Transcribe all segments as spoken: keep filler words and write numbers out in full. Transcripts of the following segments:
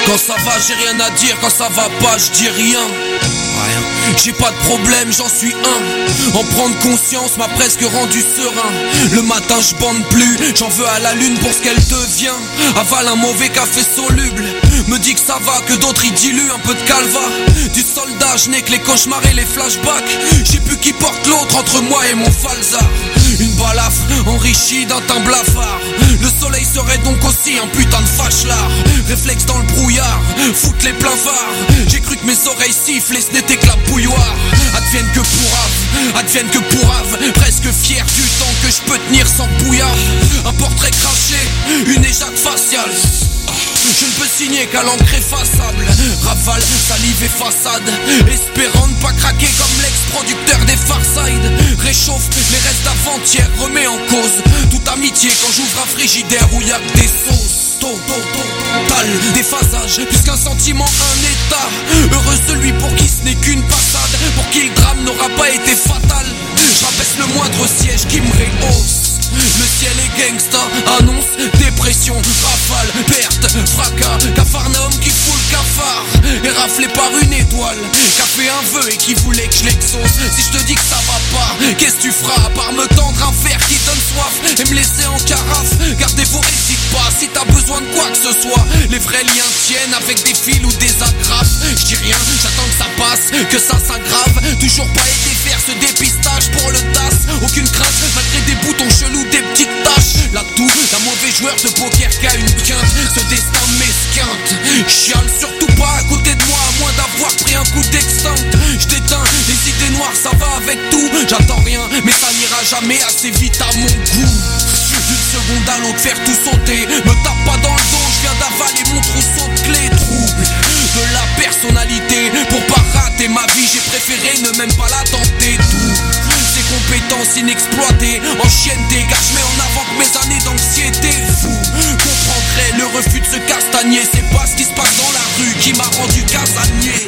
Quand ça va j'ai rien à dire, quand ça va pas je dis rien. Rien. J'ai pas de problème, j'en suis un. En prendre conscience m'a presque rendu serein. Le matin je bande plus, j'en veux à la lune pour ce qu'elle devient. Avale un mauvais café soluble, me dit que ça va, que d'autres y diluent un peu de calva. Du soldat je n'ai que les cauchemars et les flashbacks. J'ai plus qui porte l'autre entre moi et mon falzar. Une balafre enrichie d'un teint blafard. Le soleil serait donc aussi un putain de fâche-lard. Réflexe dans le brouillard, foutre les pleins phares. J'ai cru que mes oreilles sifflaient, ce n'était que la bouilloire. Advienne que pourrave, advienne que pourrave. Presque fier du temps que je peux tenir sans bouillard. Un portrait craché, une éjac faciale. Je ne peux signer qu'à l'encre effaçable. Rafale, salive et façade, espérant ne pas craquer comme l'ex-producteur des Farsides. Réchauffe les restes d'avant-hier, remet en cause toute amitié quand j'ouvre un frigidaire où y'a que des sauces. Total, déphasage, puisqu'un sentiment, un état. Heureux celui pour qui ce n'est qu'une passade, pour qui le drame n'aura pas été fatal. J'abaisse le moindre siège qui me rehausse. Le ciel est gangsta, annonce, dépression, rafale, perte, fracas, Capharnaüm qui fout le cafard, et raflé par une étoile, qu'a fait un vœu et qui voulait que je l'exauce. Si je te dis que ça va pas, qu'est-ce que tu feras à part me tendre un verre qui donne soif et me laisser en carafe. Gardez vos hésite pas si t'as besoin de quoi que ce soit. Les vrais liens tiennent avec des fils ou des agrafes. Je dis rien, j'attends que ça passe, que ça s'aggrave. Toujours pas été faire ce dépistage pour le D A S. Aucune crainte malgré des boutons chelous, des petites taches. L'atout d'un mauvais joueur de poker qu'a une quinte. Ce destin m'esquinte. Chiale surtout pas à côté de moi, à moins d'avoir pris un coup d'extinct. J'déteins les idées noires, ça va avec tout. J'attends rien, mais ça n'ira jamais assez vite à mon goût. D'une seconde à l'autre faire tout sauter. Me tape pas dans le dos, je viens d'avaler mon trousseau de clés. Trouble de la personnalité. Pour pas rater ma vie, j'ai préféré ne même pas la tenter. Tout ces compétences inexploitées, enchaînées, car je mets en avant que mes années d'anxiété. Vous comprendrez le refus de se castagner. C'est pas ce qui se passe dans la rue qui m'a rendu casanier.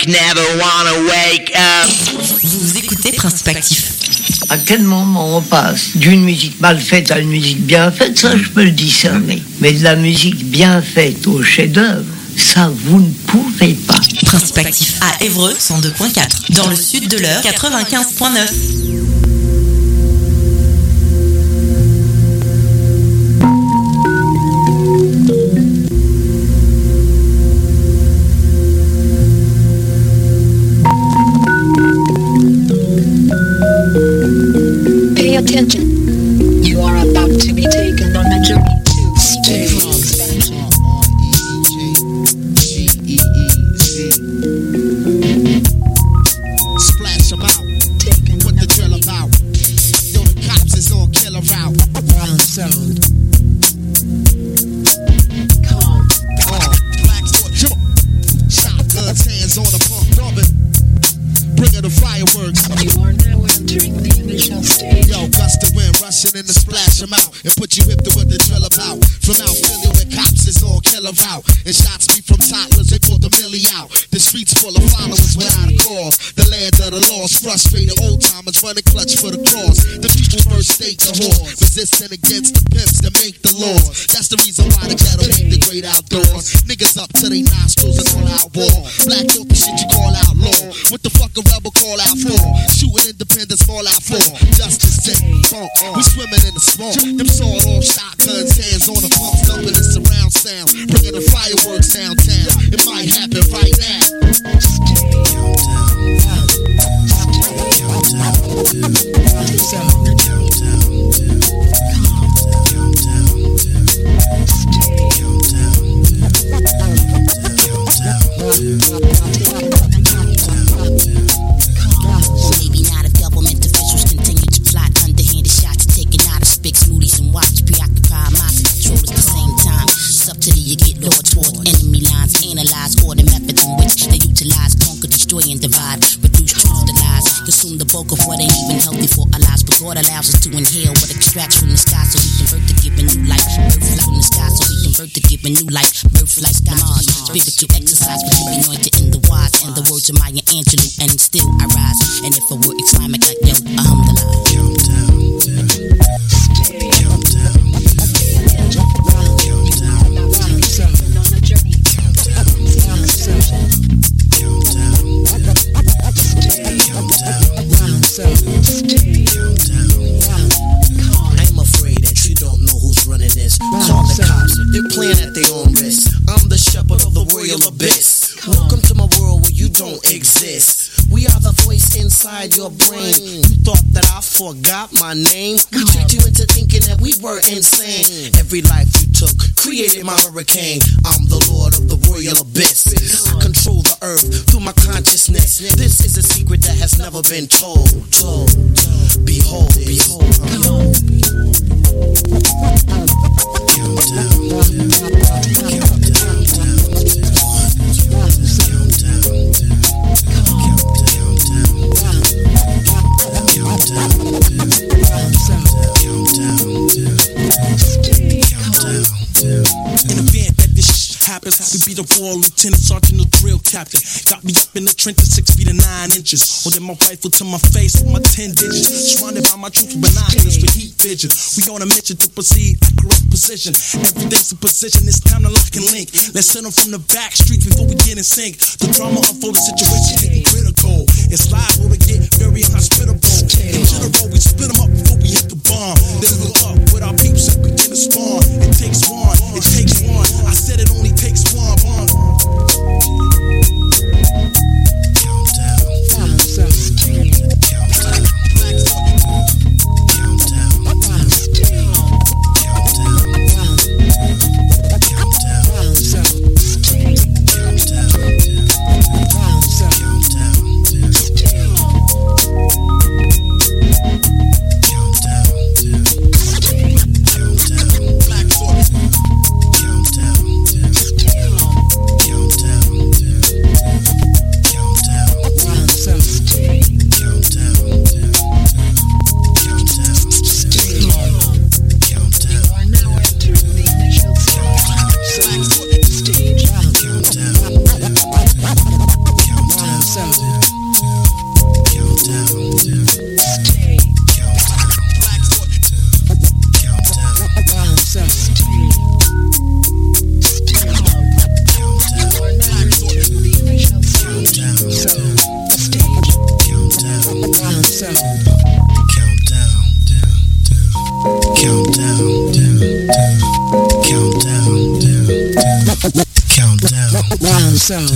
never wanna wake up. Vous écoutez Principe Actif. À quel moment on passe d'une musique mal faite à une musique bien faite, ça je peux le discerner. Mais de la musique bien faite au chef-d'œuvre, ça vous ne pouvez pas. Principe Actif à Évreux cent deux point quatre. Dans le sud de l'Eure quatre-vingt-quinze point neuf. Attention. You are about to be taken on a journey to stay. Splash them out. Taken what the drill about. Yo, the cops is on killer route. Round sound. Come on. Oh, black sport, jump. Shotguns, hands on the pump, dumping. Bringing the fireworks. You are now entering the initial stage. Yo, gust the wind, rushing in to splash them out and put you hip to what the drill about. From out Philly where cops is all killer out and shots be from toddlers, they pull the millie out. The streets full of followers without a cause. The land of the lost, frustrated old timers running clutch for the cross. The people first state the horse, resisting against the pimps that make the laws. That's the reason why the ghetto ain't the great outdoors. Niggas up to their nostrils and all out war. Black don't the shit you call out law. What the fuck a rebel call out for? Shooting independence fall out for. Justice sick, funk. We swimming in the swamp. Them sawed off shotguns, hands on the pump, thumping the surround sound, bringing the fireworks downtown. It might happen right now. Maybe not if government officials continue to plot underhanded shots, taking out of spick smoothies and watch preoccupy minds and controllers at the same time. Subtly you get lower toward enemy lines, analyze all the methods in which they utilize, conquer, destroy, and divide, reduce truth to lies, consume the bulk of what ain't even healthy for our lives. But God allows us to inhale what extracts from the sky, so we convert to giving new life. Birth life from the sky, so we convert to giving new life. Birth life, Mars, spiritual exercise, but you anointed in the wise, and the words of Maya Angelou, and still I rise. And if I were Islamic, like yo, alhamdulillah. I'm afraid that you don't know who's running this. Call the cops, they're playing at their own risk. I'm the shepherd of the royal abyss. Welcome to my world where you don't exist. We are the voice inside your brain. You thought that I forgot my name? We tricked you into thinking that we were insane. Every life you took created my hurricane. I'm the lord of the royal abyss. I control the earth through my consciousness. This is a secret that has never been told. Told. Behold, behold, behold. In event that this shit happens, happy be the war lieutenant, sergeant, or drill captain. Got me up in the trenches, six feet and nine inches. Holding my rifle to my face with my ten digits. Surrounded by my troops with binoculars with heat vision. We on a mission to proceed at correct position. Everything's in position, it's time to lock and link. Let's send them from the back streets before we get in sync. The drama unfolding situation getting critical. It's liable to get very inhospitable. In general, we split them up before we hit the bomb. Then we go up with our peeps and begin to spawn. It takes one, it takes one. I said it only takes one. one. sound.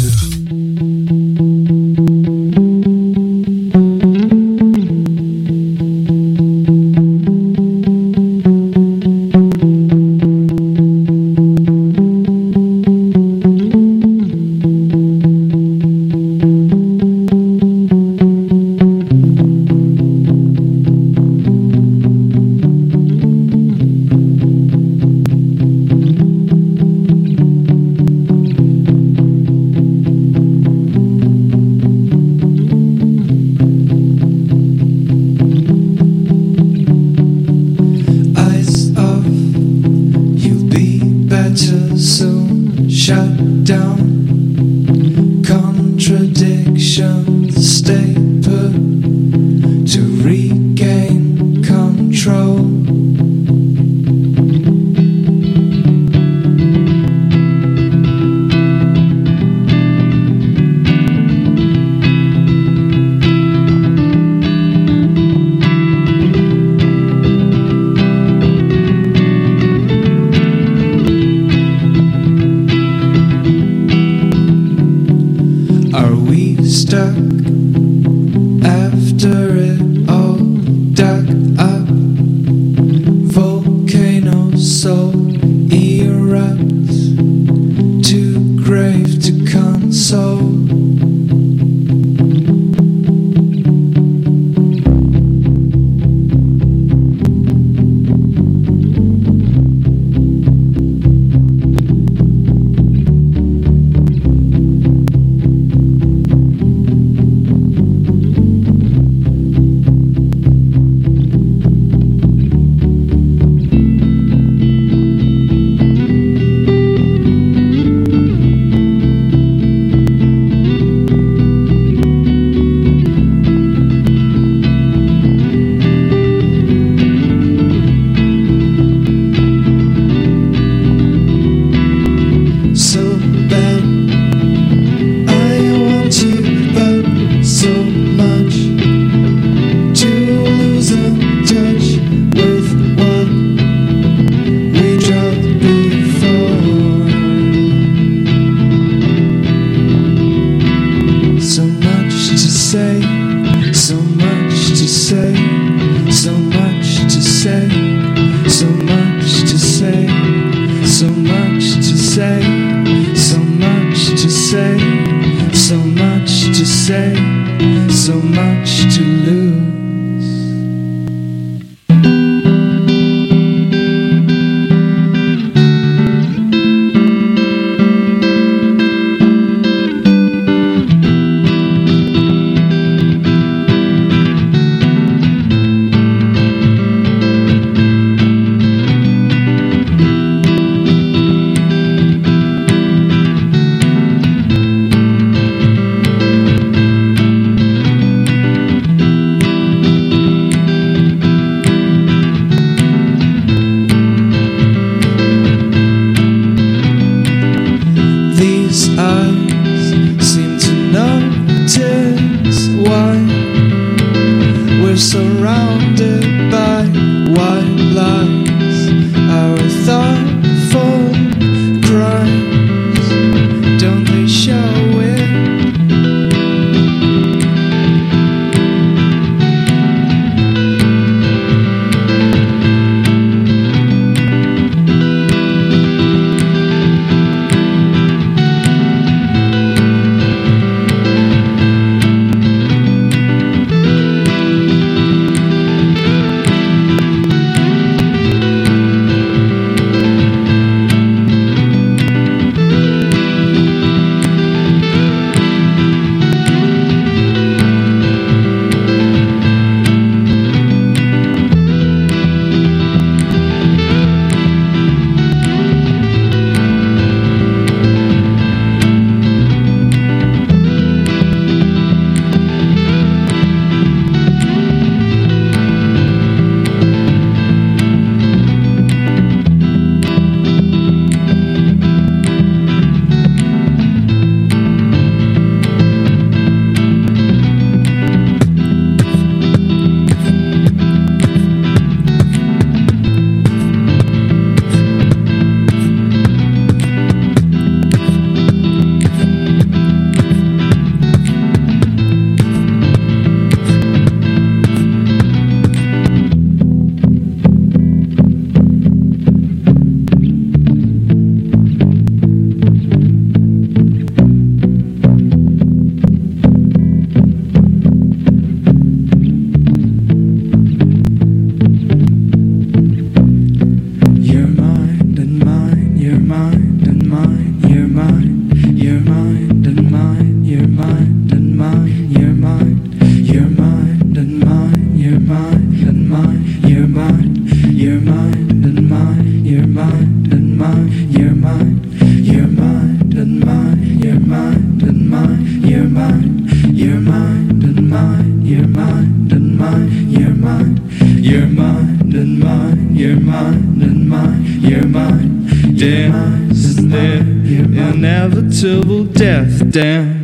You're mine and mine, you're mine and mine, you're mine. Dance in their inevitable death dance.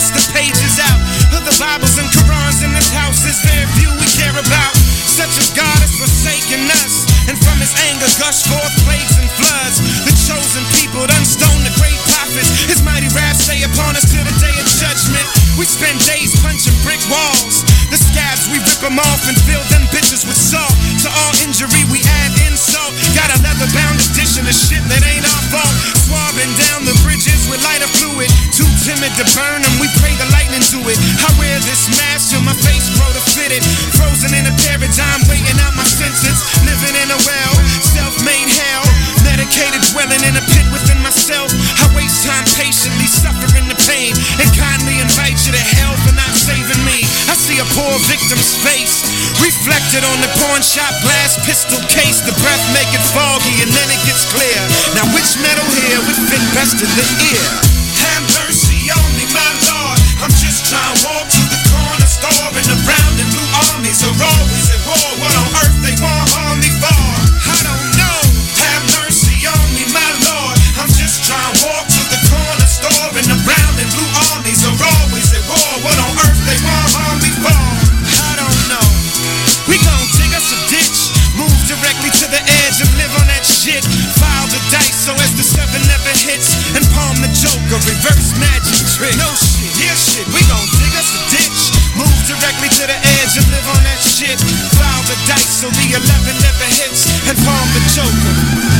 toss the pages out of the Bibles and Qurans in this house. Is very few we care about, such as God has forsaken us, and from his anger gush forth plagues and floods. The chosen people done stone the great prophets. His mighty wrath stay upon us till the day of judgment. We spend days punching brick walls. The scabs we rip them off and fill them bitches with salt. To all injury we add insult. Got a leather bound edition of shit that ain't our fault. Swabbing down the bridges with lighter fluid. Too timid to burn them, we pray the lightning to it. I wear this mask till my face grow to fit it. Frozen in a paradigm, waiting out my sentence. Living in a well, self-made hell. Medicated, dwelling in a pit within myself. I waste time patiently suffering the pain, and kindly invite you to hell for not saving me. I see a poor victim's face reflected on the pawn shop glass pistol case. The breath make it foggy and then it gets clear. Now which metal here would fit best in the ear? Have mercy on me, my Lord. I'm just trying to walk to the corner store, and the brown and blue armies are always at war. What on earth they want harm me for? I don't know. Have mercy on me, my Lord. I'm just trying to walk to the corner store, and the brown and blue armies are always at war. What on earth they want harm me for? I don't know. We gon' dig us a ditch, move directly to the edge and live on that shit. File the dice so as the seven never hits, and palm the joker, reverse magic trick. No shit, yeah shit, we gon' dig us a ditch, move directly to the edge and live on that shit. File the dice so the eleven never hits, and palm the joker.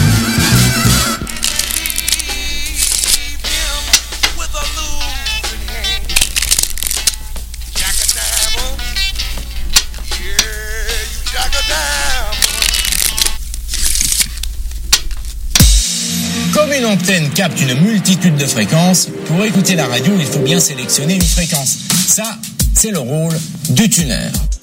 Comme une antenne capte une multitude de fréquences, pour écouter la radio, il faut bien sélectionner une fréquence. Ça, c'est le rôle du tuner.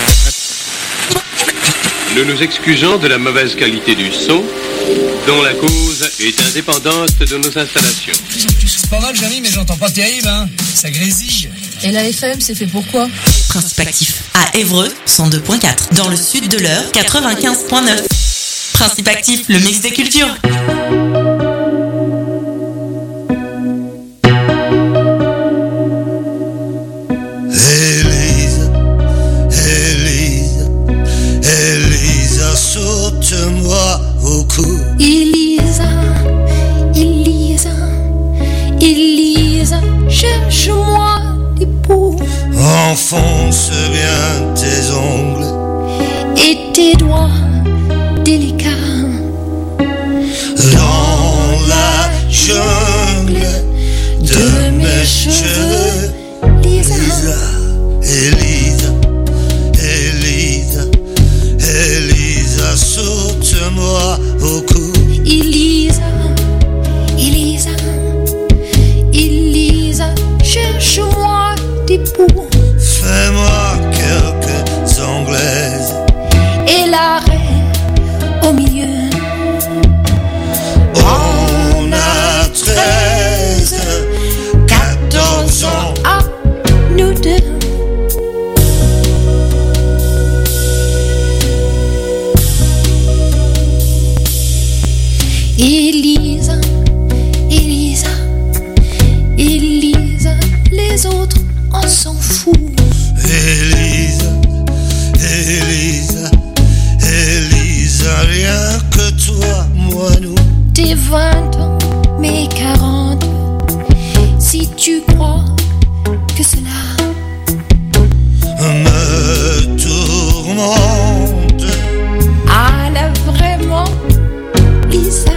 Nous nous excusons de la mauvaise qualité du son, dont la cause est indépendante de nos installations. C'est pas mal, Jamy, mais j'entends pas terrible, hein. Ça grésille. Et la F M, c'est fait pour quoi? Principe actif à Évreux, cent deux point quatre. Dans le sud de l'Eure, quatre-vingt-quinze point neuf. Principe actif, le mix des cultures. Élise, Élise, Élisa, saute-moi au cou. Elisa, Elisa, Elisa, cherche-moi des poux. Enfonce bien tes ongles Et tes doigts délicats dans la jungle de mes cheveux. Lisa, Elisa, Elisa, Elisa, saute-moi au cou. Elisa, Elisa, Elisa, cherche-moi des poux. Fais-moi quelques anglaises Et l'arrêt au milieu. On a treize, quatorze ans. Ah, nous deux. Elisa, Elisa, Elisa, les autres on s'en fout. Elisa, Elisa, Elisa, rien que toi, moi, nous. Tes vingt ans, mes quarante. Si tu crois que cela me tourmente, ah là vraiment, Lisa.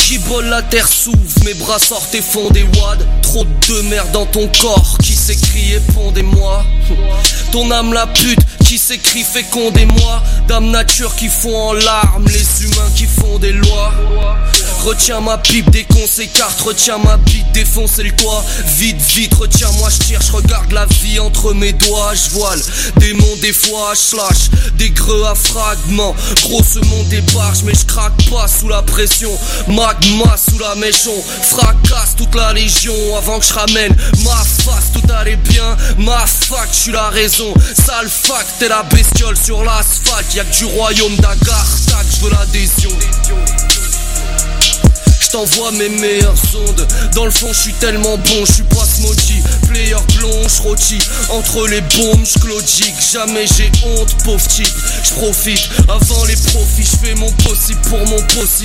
J'gibole, la terre s'ouvre, mes bras sortent et font des wads. Trop de merde dans ton corps, qui s'écrit et pondez-moi. Ton âme la pute, qui s'écrit fécondez-moi. Dame nature qui fond en larmes, les humains qui font des lois. Retiens ma pipe, dès qu'on s'écarte, retiens ma bite, défoncer le toit. Vite, vite, retiens-moi, j'tire, j'regarde la vie entre mes doigts. J'voile, démon des fois, slash, des greux à fragments. Gros ce monde débarque, mais j'craque pas sous la pression. Magma sous la méchon, fracasse toute la légion. Avant que j'ramène ma face, tout allait bien. Ma fac, j'suis la raison. Sale fac, t'es la bestiole sur l'asphalte. Y'a que du royaume d'Agartha que j'veux l'adhésion. J't'envoie mes meilleures ondes. Dans le fond j'suis tellement bon, j'suis pas maudit. Player blond, j'rôtis entre les bombes, j'clodique. Jamais j'ai honte, pauvre type. J'profite avant les profits, j'fais mon possible pour mon possible.